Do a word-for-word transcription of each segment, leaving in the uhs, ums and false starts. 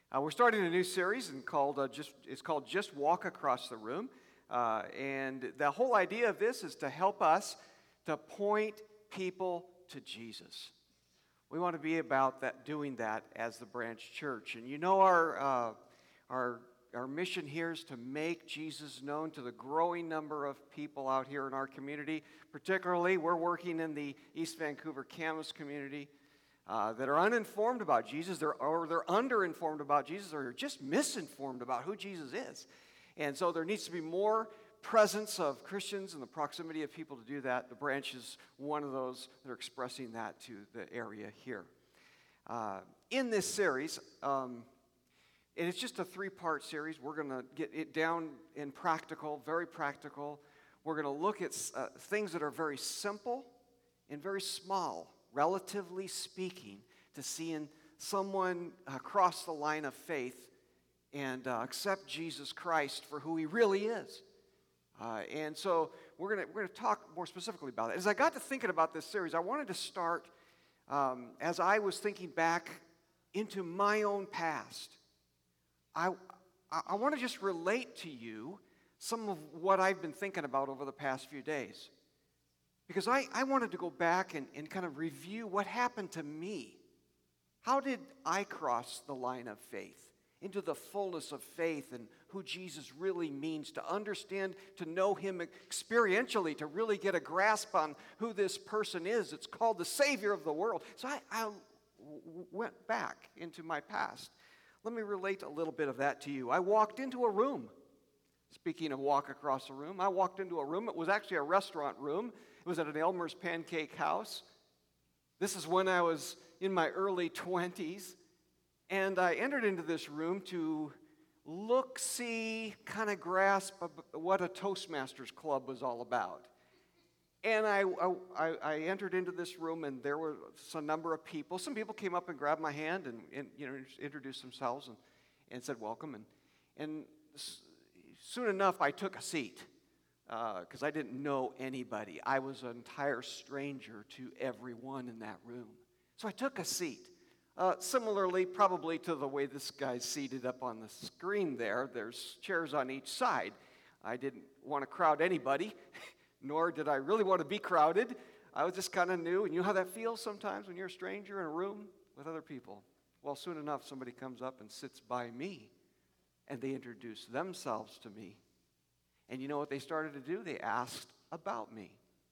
Uh, we're starting a new series and called uh, just it's called Just Walk Across the Room, uh, and the whole idea of this is to help us to point people to Jesus. We want to be about that, doing that as the Branch Church, and you know our uh, our our mission here is to make Jesus known to the growing number of people out here in our community. Particularly, we're working in the East Vancouver Camas community. Uh, that are uninformed about Jesus, they're, or they're underinformed about Jesus, or just misinformed about who Jesus is. And so there needs to be more presence of Christians in the proximity of people to do that. The Branch is one of those that are expressing that to the area here. Uh, in this series, um, and it's just a three-part series, we're going to get it down in practical, very practical. We're going to look at uh, things that are very simple and very small, relatively speaking, to seeing someone uh, cross the line of faith and uh, accept Jesus Christ for who he really is. Uh, and so we're going we're gonna talk more specifically about it. As I got to thinking about this series, I wanted to start um, as I was thinking back into my own past. I, I, I want to just relate to you some of what I've been thinking about over the past few days. Because I, I wanted to go back and, and kind of review what happened to me. How did I cross the line of faith into the fullness of faith and who Jesus really means, to understand, to know him experientially, to really get a grasp on who this person is. It's called the Savior of the world. So I, I went back into my past. Let me relate a little bit of that to you. I walked into a room. Speaking of walk across a room, I walked into a room. It was actually a restaurant room. It was at an Elmer's Pancake House. This is when I was in my early twenties. And I entered into this room to look, see, kind of grasp what a Toastmasters Club was all about. And I, I, I entered into this room, and there was a number of people. Some people came up and grabbed my hand and, and you know, introduced themselves and, and said welcome. And, and soon enough, I took a seat. Because uh, I didn't know anybody. I was an entire stranger to everyone in that room. So I took a seat. Uh, similarly, probably to the way this guy's seated up on the screen there, there's chairs on each side. I didn't want to crowd anybody, nor did I really want to be crowded. I was just kind of new, and you know how that feels sometimes when you're a stranger in a room with other people? Well, soon enough, somebody comes up and sits by me, and they introduce themselves to me. And you know what they started to do? They asked about me.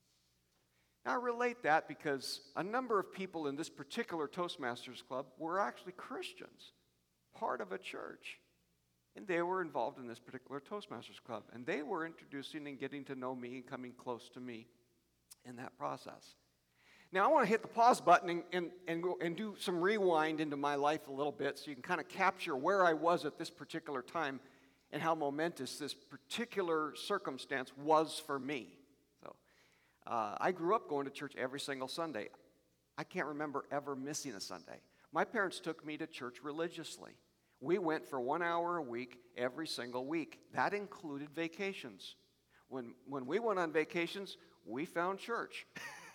Now, I relate that because a number of people in this particular Toastmasters Club were actually Christians, part of a church. And they were involved in this particular Toastmasters Club. And they were introducing and getting to know me and coming close to me in that process. Now, I want to hit the pause button and, and, and, go, and do some rewind into my life a little bit so you can kind of capture where I was at this particular time and how momentous this particular circumstance was for me. So, uh, I grew up going to church every single Sunday. I can't remember ever missing a Sunday. My parents took me to church religiously. We went for one hour a week every single week. That included vacations. When, when we went on vacations, we found church.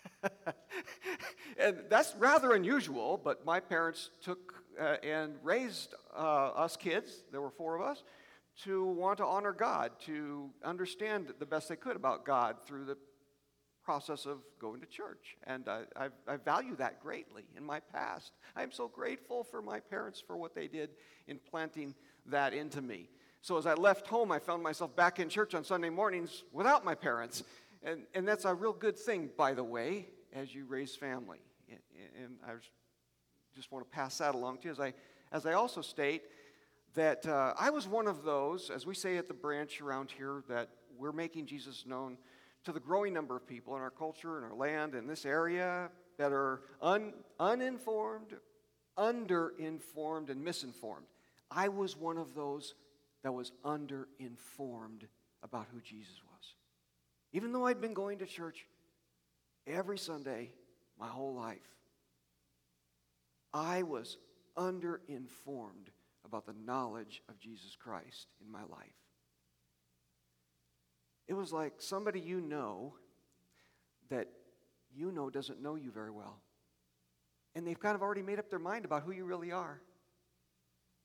And that's rather unusual, but my parents took uh, and raised uh, us kids, there were four of us, to want to honor God, to understand the best they could about God through the process of going to church. And I, I, I value that greatly in my past. I'm so grateful for my parents for what they did in planting that into me. So as I left home, I found myself back in church on Sunday mornings without my parents. And, and that's a real good thing, by the way, as you raise family. And, and I just want to pass that along to you. As I, as I also state, that uh, I was one of those, as we say at the Branch around here, that we're making Jesus known to the growing number of people in our culture, in our land, in this area, that are un, uninformed, underinformed, and misinformed. I was one of those that was underinformed about who Jesus was. Even though I'd been going to church every Sunday my whole life, I was underinformed about the knowledge of Jesus Christ in my life. It was like somebody you know that you know doesn't know you very well. And they've kind of already made up their mind about who you really are.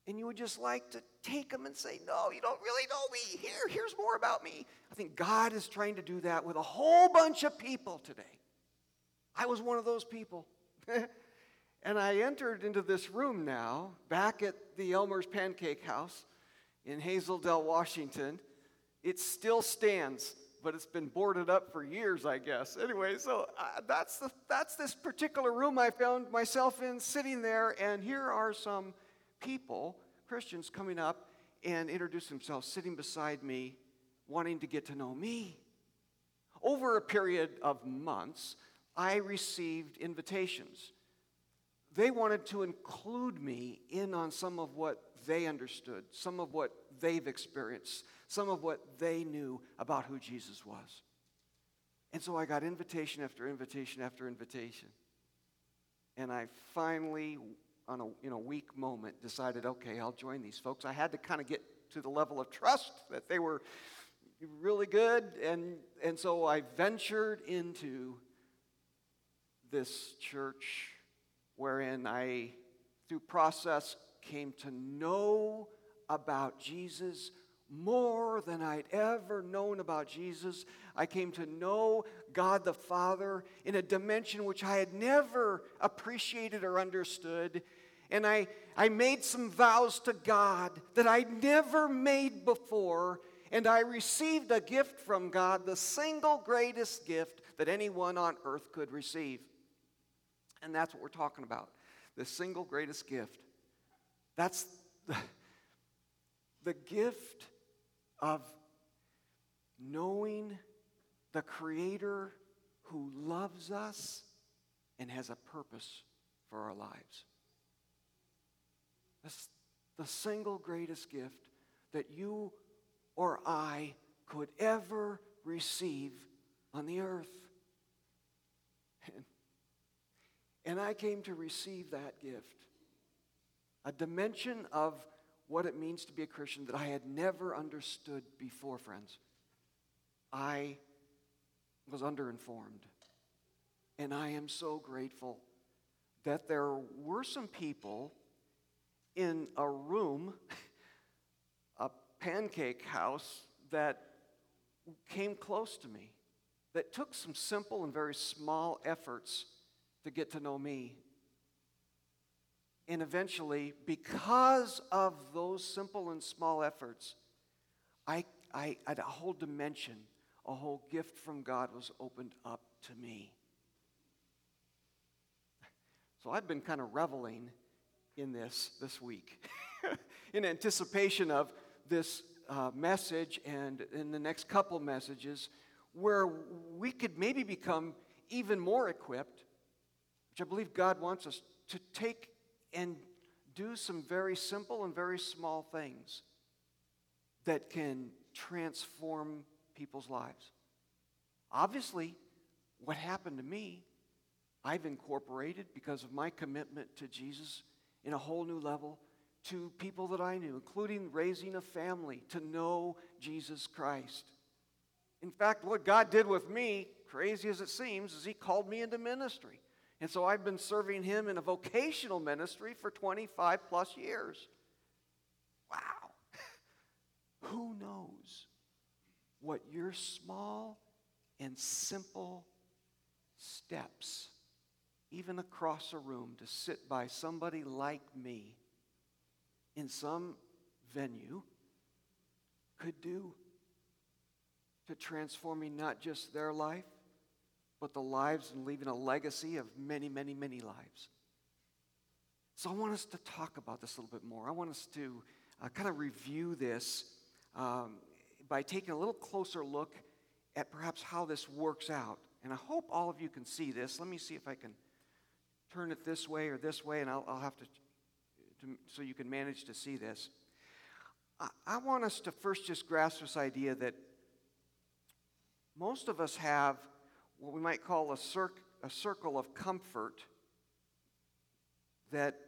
and you would just like to take them and say, no, you don't really know me. Here, here's more about me. I think God is trying to do that with a whole bunch of people today. I was one of those people. And I entered into this room now, back at the Elmer's Pancake House in Hazeldale, Washington. It still stands, but it's been boarded up for years, I guess. Anyway, so uh, that's, the, that's this particular room I found myself in, sitting there, and here are some people, Christians, coming up and introducing themselves, sitting beside me, wanting to get to know me. Over a period of months, I received invitations. They wanted to include me in on some of what they understood, some of what they've experienced, some of what they knew about who Jesus was. And so I got invitation after invitation after invitation. And I finally, on a you know, weak moment, decided, okay, I'll join these folks. I had to kind of get to the level of trust that they were really good. And, and so I ventured into this church wherein I, through process, came to know about Jesus more than I'd ever known about Jesus. I came to know God the Father in a dimension which I had never appreciated or understood. And I, I made some vows to God that I'd never made before. And I received a gift from God, the single greatest gift that anyone on earth could receive. And that's what we're talking about, the single greatest gift. That's the, the gift of knowing the Creator who loves us and has a purpose for our lives. That's the single greatest gift that you or I could ever receive on the earth. And, and I came to receive that gift, a dimension of what it means to be a Christian that I had never understood before, friends. I was underinformed. And I am so grateful that there were some people in a room, a pancake house, that came close to me, that took some simple and very small efforts to get to know me. And eventually, because of those simple and small efforts, I, I, a whole dimension, a whole gift from God was opened up to me. So I've been kind of reveling in this this week in anticipation of this uh, message and in the next couple messages where we could maybe become even more equipped, which I believe God wants us to take and do some very simple and very small things that can transform people's lives. Obviously, what happened to me, I've incorporated because of my commitment to Jesus in a whole new level to people that I knew, including raising a family to know Jesus Christ. In fact, what God did with me, crazy as it seems, is He called me into ministry. And so I've been serving Him in a vocational ministry for twenty-five plus years. Wow. Who knows what your small and simple steps, even across a room to sit by somebody like me in some venue, could do to transforming not just their life, but the lives and leaving a legacy of many, many, many lives. So I want us to talk about this a little bit more. I want us to uh, kind of review this um, by taking a little closer look at perhaps how this works out. And I hope all of you can see this. Let me see if I can turn it this way or this way, and I'll, I'll have to, to, so you can manage to see this. I, I want us to first just grasp this idea that most of us have what we might call a, cir- a circle of comfort that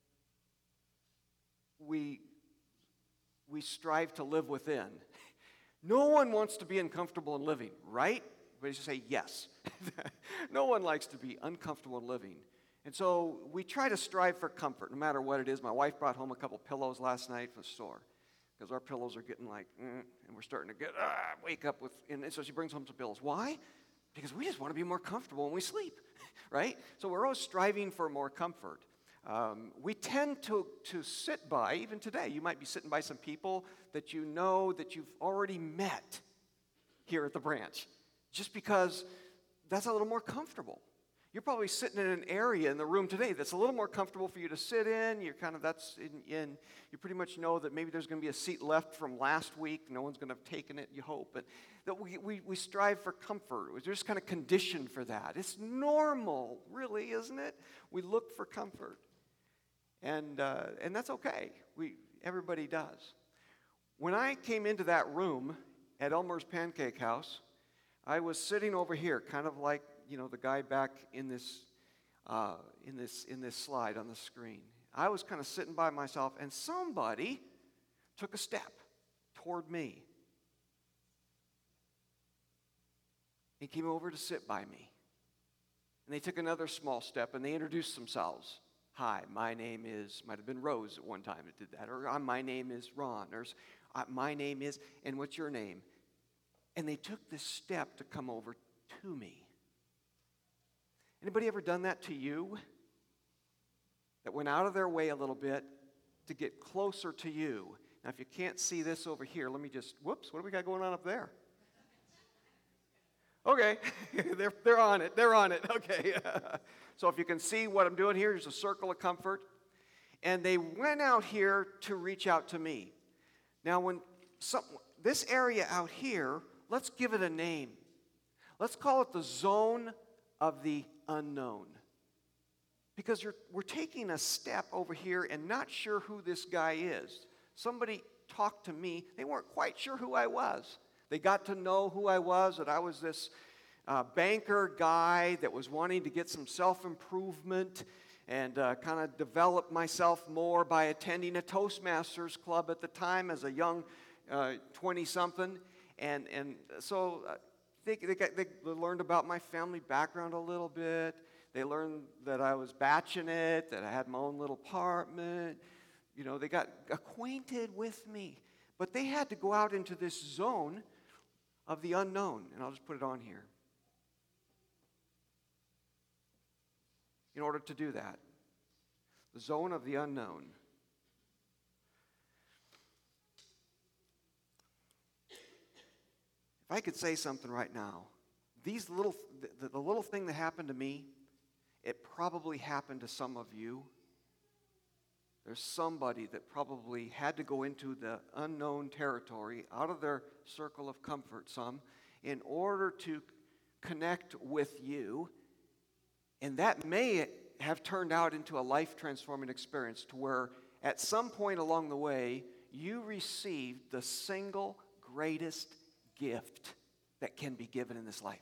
we, we strive to live within. No one wants to be uncomfortable in living, right? But you say yes. No one likes to be uncomfortable in living. And so we try to strive for comfort, no matter what it is. My wife brought home a couple pillows last night from the store because our pillows are getting like, mm, and we're starting to get, ah, wake up with, and so she brings home some pillows. Why? Because we just want to be more comfortable when we sleep, right? So we're always striving for more comfort. Um, we tend to, to sit by, even today, you might be sitting by some people that you know that you've already met here at the branch, just because that's a little more comfortable. You're probably sitting in an area in the room today that's a little more comfortable for you to sit in. You're kind of, that's in, in you pretty much know that maybe there's going to be a seat left from last week. No one's going to have taken it, you hope. But that we, we, we strive for comfort. We're just kind of conditioned for that. It's normal, really, isn't it? We look for comfort. And, uh, and that's okay. We, everybody does. When I came into that room at Elmer's Pancake House, I was sitting over here, kind of like, you know, the guy back in this, uh, in this, in this slide on the screen. I was kind of sitting by myself, and somebody took a step toward me. He came over to sit by me. And they took another small step, and they introduced themselves. Hi, my name is, might have been Rose at one time that did that, or my name is Ron, or uh, my name is, and what's your name? And they took this step to come over to me. Anybody ever done that to you? That went out of their way a little bit to get closer to you. Now, if you can't see this over here, let me just, whoops, what do we got going on up there? Okay, they're, they're on it, they're on it, okay. So if you can see what I'm doing here, here's a circle of comfort. And they went out here to reach out to me. Now, when some, this area out here, let's give it a name. Let's call it the zone of the unknown. Because you're, we're taking a step over here and not sure who this guy is. Somebody talked to me. They weren't quite sure who I was. They got to know who I was, that I was this uh, banker guy that was wanting to get some self-improvement and uh, kind of develop myself more by attending a Toastmasters club at the time as a young uh, twenty-something. And, and so uh, they, they, got, they learned about my family background a little bit. They learned that I was batching it, that I had my own little apartment. You know, they got acquainted with me. But they had to go out into this zone of the unknown. And I'll just put it on here. In order to do that, the zone of the unknown. If I could say something right now, these little, the, the little thing that happened to me, it probably happened to some of you. There's somebody that probably had to go into the unknown territory, out of their circle of comfort, some, in order to connect with you. And that may have turned out into a life-transforming experience to where at some point along the way, you received the single greatest gift that can be given in this life.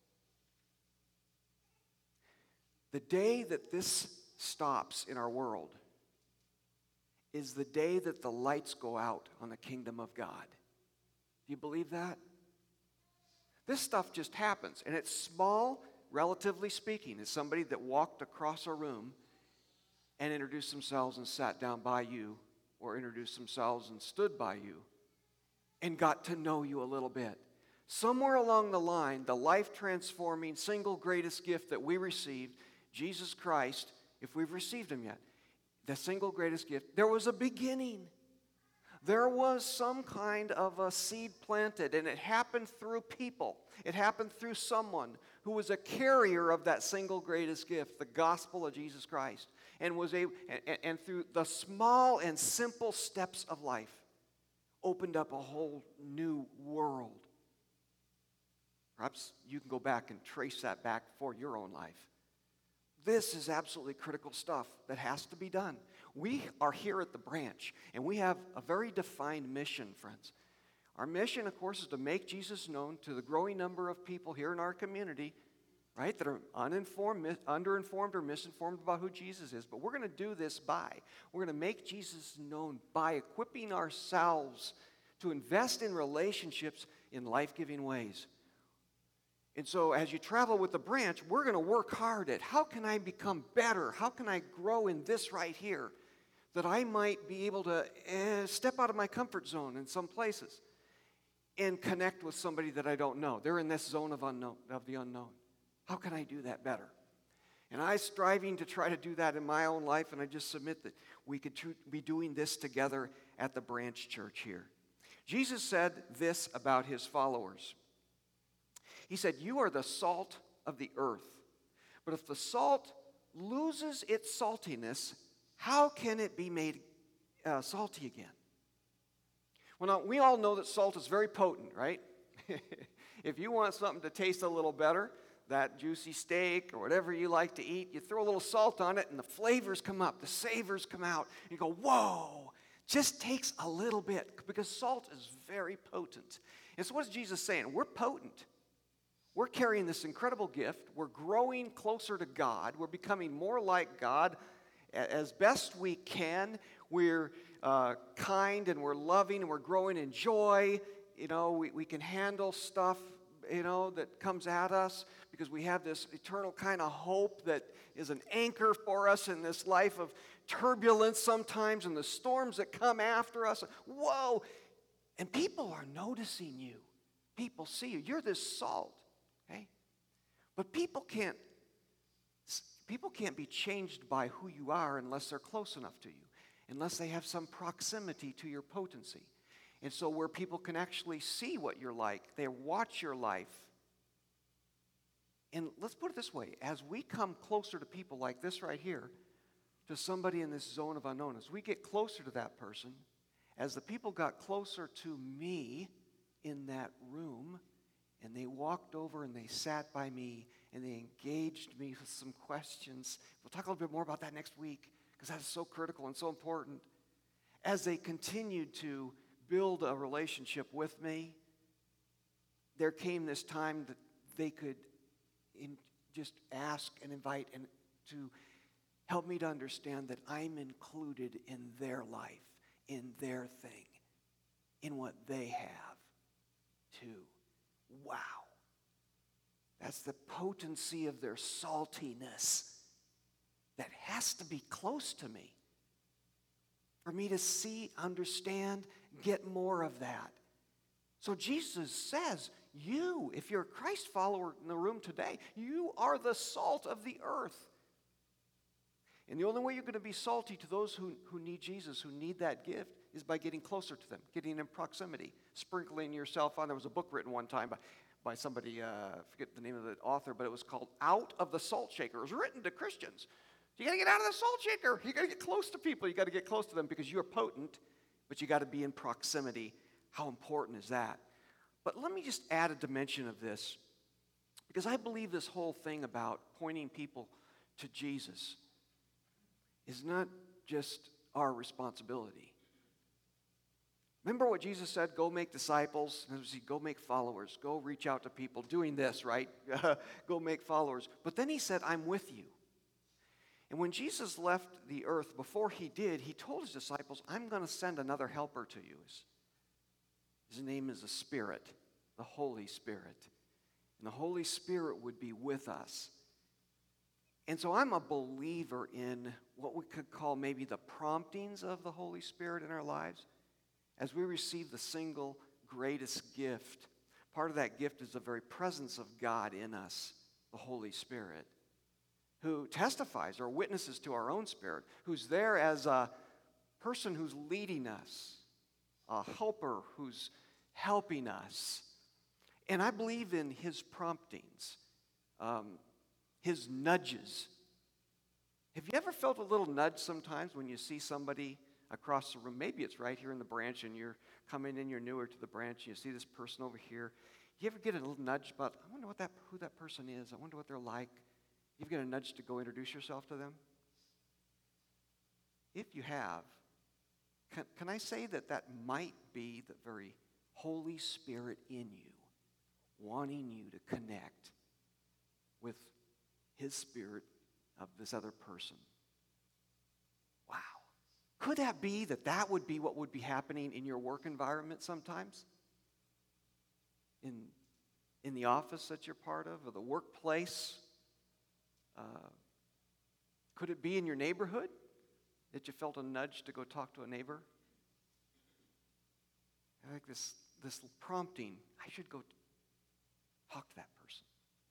The day that this stops in our world is the day that the lights go out on the kingdom of God. Do you believe that? This stuff just happens, and it's small, relatively speaking. It's somebody that walked across a room and introduced themselves and sat down by you, or introduced themselves and stood by you and got to know you a little bit. Somewhere along the line, the life-transforming, single greatest gift that we received, Jesus Christ, if we've received him yet, the single greatest gift, there was a beginning. There was some kind of a seed planted, and it happened through people. It happened through someone who was a carrier of that single greatest gift, the gospel of Jesus Christ, and was able, and, and through the small and simple steps of life, opened up a whole new world. Perhaps you can go back and trace that back for your own life. This is absolutely critical stuff that has to be done. We are here at the branch, and we have a very defined mission, friends. Our mission, of course, is to make Jesus known to the growing number of people here in our community, right, that are uninformed, mis- underinformed, or misinformed about who Jesus is. But we're going to do this by, we're going to make Jesus known by equipping ourselves to invest in relationships in life-giving ways. And so as you travel with the branch, we're going to work hard at how can I become better? How can I grow in this right here? That I might be able to eh, step out of my comfort zone in some places and connect with somebody that I don't know. They're in this zone of unknown, of the unknown. How can I do that better? And I'm striving to try to do that in my own life, and I just submit that we could tr- be doing this together at the branch church here. Jesus said this about his followers. He said, "You are the salt of the earth. But if the salt loses its saltiness, how can it be made uh, salty again?" Well, now, we all know that salt is very potent, right? If you want something to taste a little better, that juicy steak or whatever you like to eat, you throw a little salt on it and the flavors come up, the savors come out. You go, whoa, just takes a little bit because salt is very potent. And so what is Jesus saying? We're potent. We're carrying this incredible gift. We're growing closer to God. We're becoming more like God as best we can. We're uh, kind and we're loving and we're growing in joy. You know, we, we can handle stuff, you know, that comes at us because we have this eternal kind of hope that is an anchor for us in this life of turbulence sometimes and the storms that come after us. Whoa! And people are noticing you. People see you. You're this salt, okay? But people can't, people can't be changed by who you are unless they're close enough to you, unless they have some proximity to your potency. And so where people can actually see what you're like, they watch your life. And let's put it this way, as we come closer to people like this right here, to somebody in this zone of unknown, as we get closer to that person, as the people got closer to me in that room, and they walked over and they sat by me, and they engaged me with some questions. We'll talk a little bit more about that next week, because that's so critical and so important. As they continued to build a relationship with me, there came this time that they could in, just ask and invite and to help me to understand that I'm included in their life, in their thing, in what they have too. Wow. That's the potency of their saltiness that has to be close to me for me to see, understand, get more of that. So Jesus says, you, if you're a Christ follower in the room today, you are the salt of the earth. And the only way you're going to be salty to those who, who need Jesus, who need that gift, is by getting closer to them, getting in proximity, sprinkling yourself on. There was a book written one time by, by somebody, uh, I forget the name of the author, but it was called Out of the Salt Shaker. It was written to Christians. You got to get out of the salt shaker. You got to get close to people. You got to get close to them because you're potent, but you got to be in proximity. How important is that? But let me just add a dimension of this, because I believe this whole thing about pointing people to Jesus is not just our responsibility. Remember what Jesus said, go make disciples, go make followers, go reach out to people, doing this, right? Go make followers. But then he said, I'm with you. And when Jesus left the earth, before he did, he told his disciples, I'm going to send another helper to you. His name is the Spirit, the Holy Spirit. And the Holy Spirit would be with us. And so I'm a believer in what we could call maybe the promptings of the Holy Spirit in our lives. As we receive the single greatest gift, part of that gift is the very presence of God in us, the Holy Spirit, who testifies or witnesses to our own spirit, who's there as a person who's leading us, a helper who's helping us. And I believe in his promptings, um, his nudges. Have you ever felt a little nudge sometimes when you see somebody across the room? Maybe it's right here in the branch and you're coming in, you're newer to the branch, and you see this person over here. You ever get a little nudge about, I wonder what that, who that person is. I wonder what they're like. You've got a nudge to go introduce yourself to them? If you have, can, can I say that that might be the very Holy Spirit in you, wanting you to connect with his spirit of this other person? Wow. Could that be that that would be what would be happening in your work environment sometimes? In in the office that you're part of, or the workplace? Uh, could it be in your neighborhood that you felt a nudge to go talk to a neighbor? I like this, this prompting, I should go talk to that person.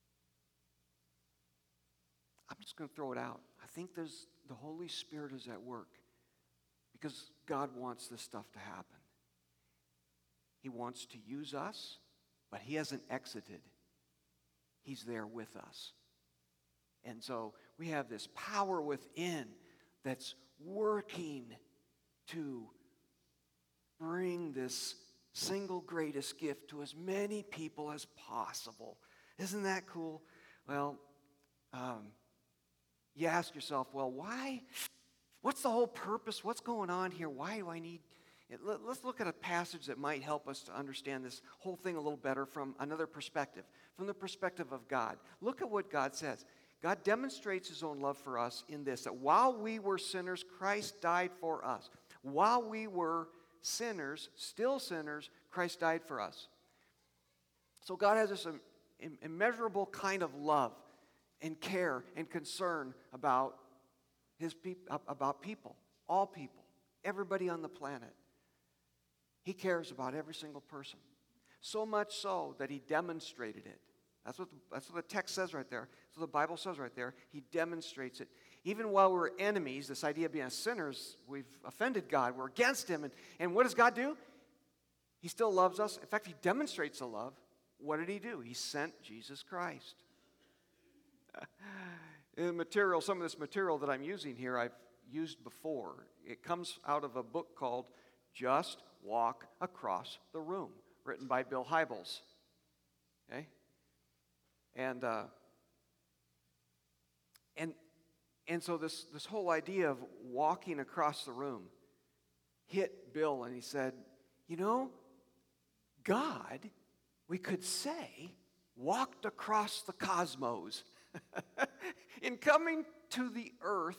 I'm just going to throw it out. I think there's the Holy Spirit is at work because God wants this stuff to happen. He wants to use us, but He hasn't exited. He's there with us. And so we have this power within that's working to bring this single greatest gift to as many people as possible. Isn't that cool? Well, um, you ask yourself, well, why? What's the whole purpose? What's going on here? Why do I need it? Let's look at a passage that might help us to understand this whole thing a little better from another perspective, from the perspective of God. Look at what God says. God demonstrates His own love for us in this, that while we were sinners, Christ died for us. While we were sinners, still sinners, Christ died for us. So God has this immeasurable kind of love and care and concern about His people, about people, all people, everybody on the planet. He cares about every single person. So much so that He demonstrated it. That's what, the, that's what the text says right there. So the Bible says right there. He demonstrates it. Even while we're enemies, this idea of being sinners, we've offended God. We're against Him. And, and what does God do? He still loves us. In fact, He demonstrates the love. What did He do? He sent Jesus Christ. The material, some of this material that I'm using here, I've used before. It comes out of a book called Just Walk Across the Room, written by Bill Hybels. Okay? And uh, and and so this this whole idea of walking across the room hit Bill, and he said, you know, God, we could say, walked across the cosmos in coming to the earth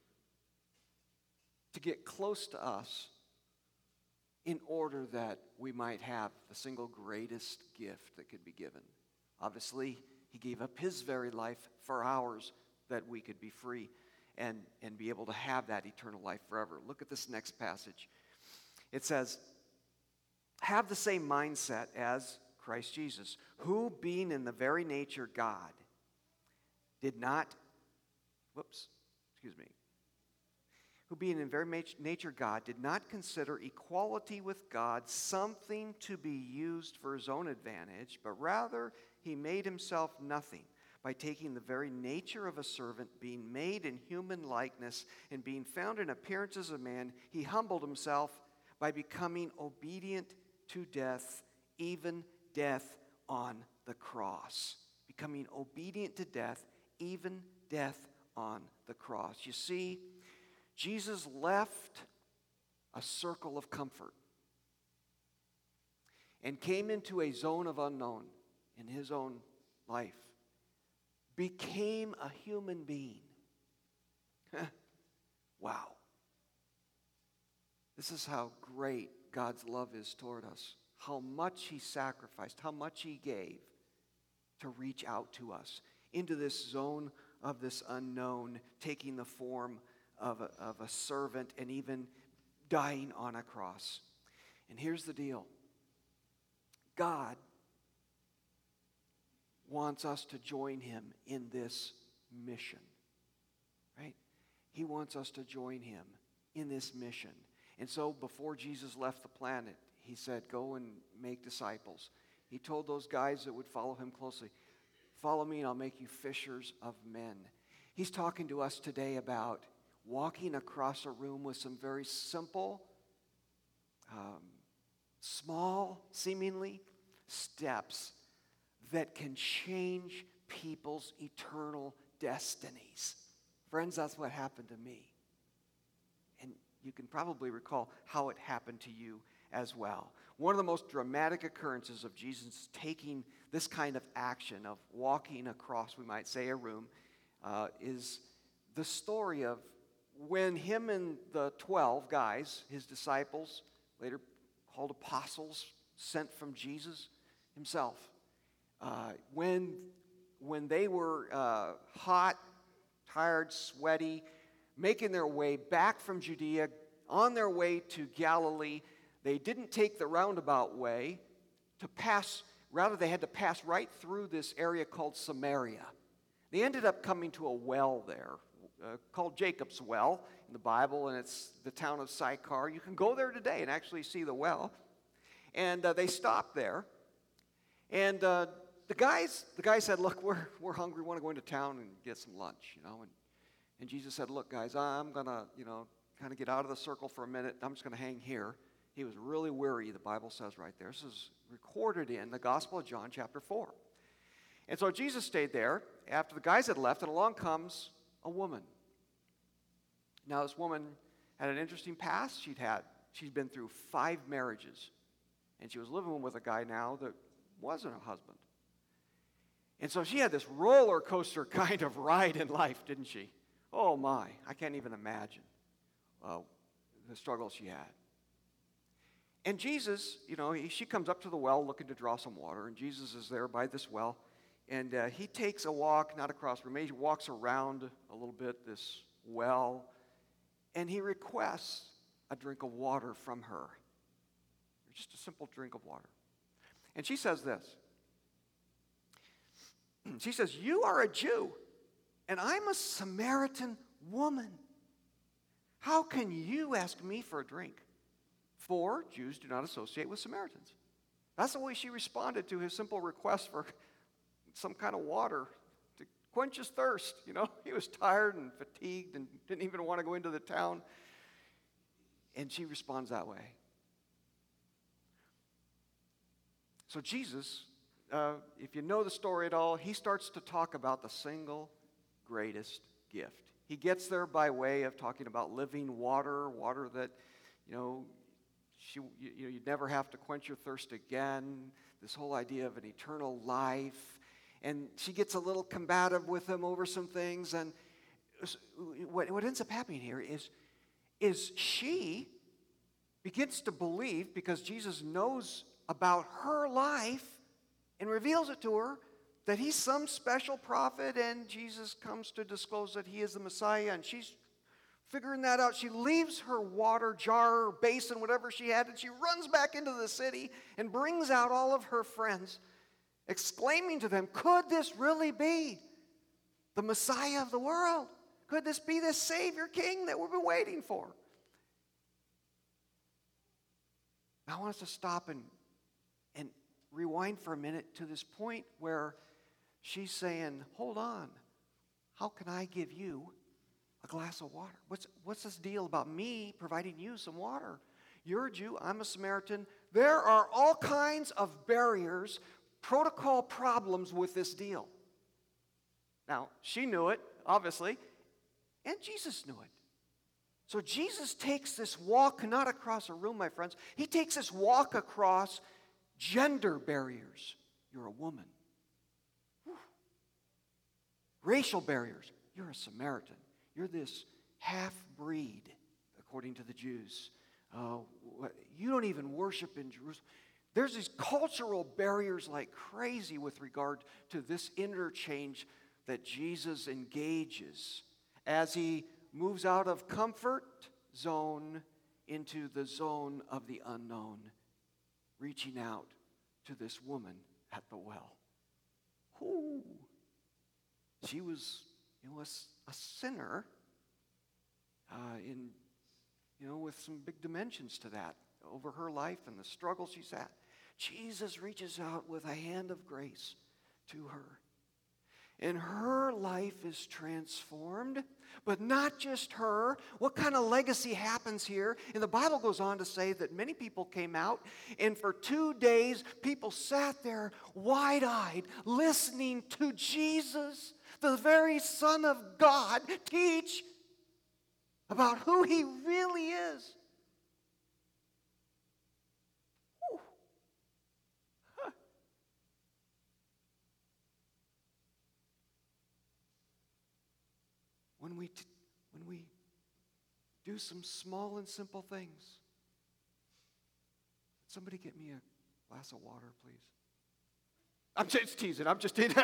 to get close to us in order that we might have the single greatest gift that could be given. Obviously, He gave up His very life for ours that we could be free and, and be able to have that eternal life forever. Look at this next passage. It says, have the same mindset as Christ Jesus, who being in the very nature God, did not, whoops, excuse me, who being in very nature God, did not consider equality with God something to be used for His own advantage, but rather He made Himself nothing by taking the very nature of a servant, being made in human likeness, and being found in appearance as a man. He humbled Himself by becoming obedient to death, even death on the cross. Becoming obedient to death, even death on the cross. You see, Jesus left a circle of comfort and came into a zone of unknown in His own life. Became a human being. Wow. This is how great God's love is toward us. How much He sacrificed, how much He gave to reach out to us into this zone of this unknown, taking the form of a, of a servant and even dying on a cross. And here's the deal. God wants us to join Him in this mission, right? He wants us to join Him in this mission. And so before Jesus left the planet, He said, go and make disciples. He told those guys that would follow Him closely, follow me and I'll make you fishers of men. He's talking to us today about walking across a room with some very simple, um, small, seemingly, steps that can change people's eternal destinies. Friends, that's what happened to me. And you can probably recall how it happened to you as well. One of the most dramatic occurrences of Jesus taking this kind of action of walking across, we might say, a room, uh, is the story of when Him and the twelve guys, His disciples, later called apostles, sent from Jesus Himself, uh, when, when they were uh, hot, tired, sweaty, making their way back from Judea, on their way to Galilee, they didn't take the roundabout way to pass, rather they had to pass right through this area called Samaria. They ended up coming to a well there, uh, called Jacob's Well in the Bible, and it's the town of Sychar. You can go there today and actually see the well. And uh, they stopped there, and uh, the guys, the guys said, "Look, we're we're hungry. We want to go into town and get some lunch, you know." And and Jesus said, "Look, guys, I'm gonna, you know, kind of get out of the circle for a minute. I'm just gonna hang here." He was really weary. The Bible says right there. This is recorded in the Gospel of John, chapter four. And so Jesus stayed there after the guys had left, and along comes a woman. Now, this woman had an interesting past. She'd had she'd been through five marriages. And she was living with a guy now that wasn't a husband. And so she had this roller coaster kind of ride in life, didn't she? Oh my, I can't even imagine uh, the struggles she had. And Jesus, you know, he, she comes up to the well looking to draw some water, and Jesus is there by this well. And uh, he takes a walk, not across from me, he walks around a little bit this well, and he requests a drink of water from her. Just a simple drink of water. And she says this. She says, "You are a Jew, and I'm a Samaritan woman. How can you ask me for a drink? For Jews do not associate with Samaritans." That's the way she responded to his simple request for some kind of water to quench his thirst. You know, he was tired and fatigued and didn't even want to go into the town. And she responds that way. So Jesus, uh, if you know the story at all, he starts to talk about the single greatest gift. He gets there by way of talking about living water, water that, you know, she, you, you know, you'd never have to quench your thirst again, this whole idea of an eternal life. And she gets a little combative with him over some things. And what, what ends up happening here is, is she begins to believe, because Jesus knows about her life and reveals it to her, that he's some special prophet, and Jesus comes to disclose that he is the Messiah, and she's figuring that out. She leaves her water jar or basin, whatever she had, and she runs back into the city and brings out all of her friends, exclaiming to them, "Could this really be the Messiah of the world? Could this be the Savior King that we've been waiting for?" Now, I want us to stop and And rewind for a minute to this point where she's saying, "Hold on, how can I give you a glass of water? What's, what's this deal about me providing you some water? You're a Jew, I'm a Samaritan. There are all kinds of barriers, protocol problems with this deal." Now, she knew it, obviously, and Jesus knew it. So Jesus takes this walk, not across a room, my friends. He takes this walk across gender barriers. You're a woman. Whew. Racial barriers. You're a Samaritan. You're this half-breed, according to the Jews. Uh, you don't even worship in Jerusalem. There's these cultural barriers like crazy with regard to this interchange that Jesus engages as he moves out of comfort zone into the zone of the unknown, reaching out to this woman at the well. Ooh. She was, you know, a, a sinner uh, in, you know, with some big dimensions to that over her life and the struggle she's had. Jesus reaches out with a hand of grace to her. And her life is transformed, but not just her. What kind of legacy happens here? And the Bible goes on to say that many people came out, and for two days, people sat there wide-eyed, listening to Jesus, the very Son of God, teach about who he really is. When we, t- when we do some small and simple things. Somebody get me a glass of water, please. I'm just teasing. I'm just teasing.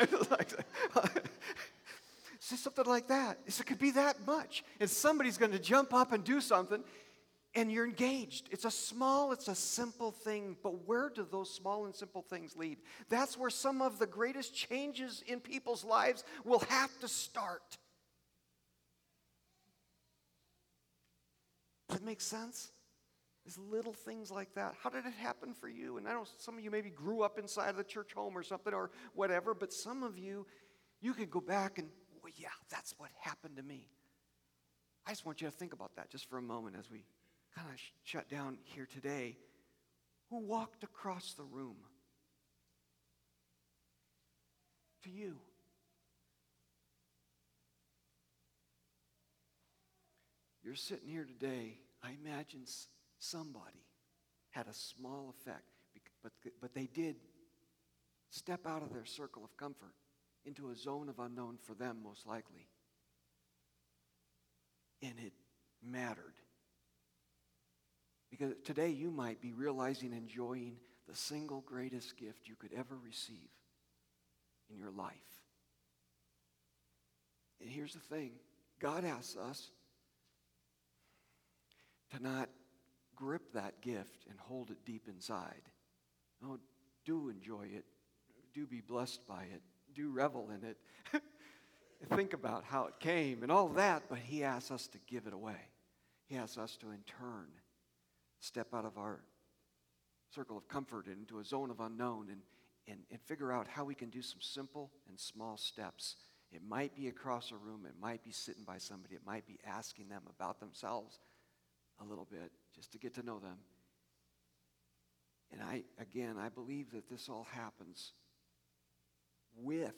It's just something like that. It's, it could be that much. And somebody's going to jump up and do something, and you're engaged. It's a small, it's a simple thing, but where do those small and simple things lead? That's where some of the greatest changes in people's lives will have to start. Does that make sense? These little things like that. How did it happen for you? And I know some of you maybe grew up inside of the church home or something or whatever, but some of you, you can go back and, well, yeah, that's what happened to me. I just want you to think about that just for a moment as we kind of sh- shut down here today. Who walked across the room to you? You're sitting here today, I imagine somebody had a small effect, but, but they did step out of their circle of comfort into a zone of unknown for them, most likely. And it mattered. Because today you might be realizing, enjoying the single greatest gift you could ever receive in your life. And here's the thing. God asks us to not grip that gift and hold it deep inside. Oh, do enjoy it. Do be blessed by it. Do revel in it. Think about how it came and all that, but he asks us to give it away. He asks us to, in turn, step out of our circle of comfort into a zone of unknown and, and, and figure out how we can do some simple and small steps. It might be across a room. It might be sitting by somebody. It might be asking them about themselves a little bit, just to get to know them. And I, again, I believe that this all happens with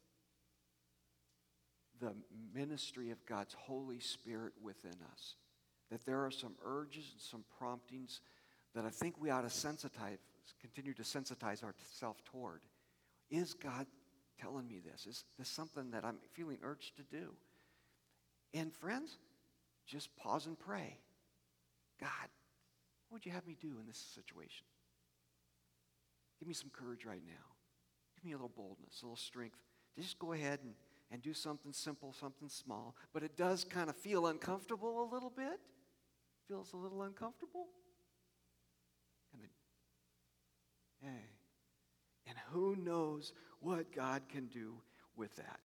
the ministry of God's Holy Spirit within us. That there are some urges and some promptings that I think we ought to sensitize, continue to sensitize ourselves toward. Is God telling me this? Is this something that I'm feeling urged to do? And friends, just pause and pray. God, what would you have me do in this situation? Give me some courage right now. Give me a little boldness, a little strength. Just go ahead and, and do something simple, something small. But it does kind of feel uncomfortable a little bit. Feels a little uncomfortable. And then, hey, and who knows what God can do with that.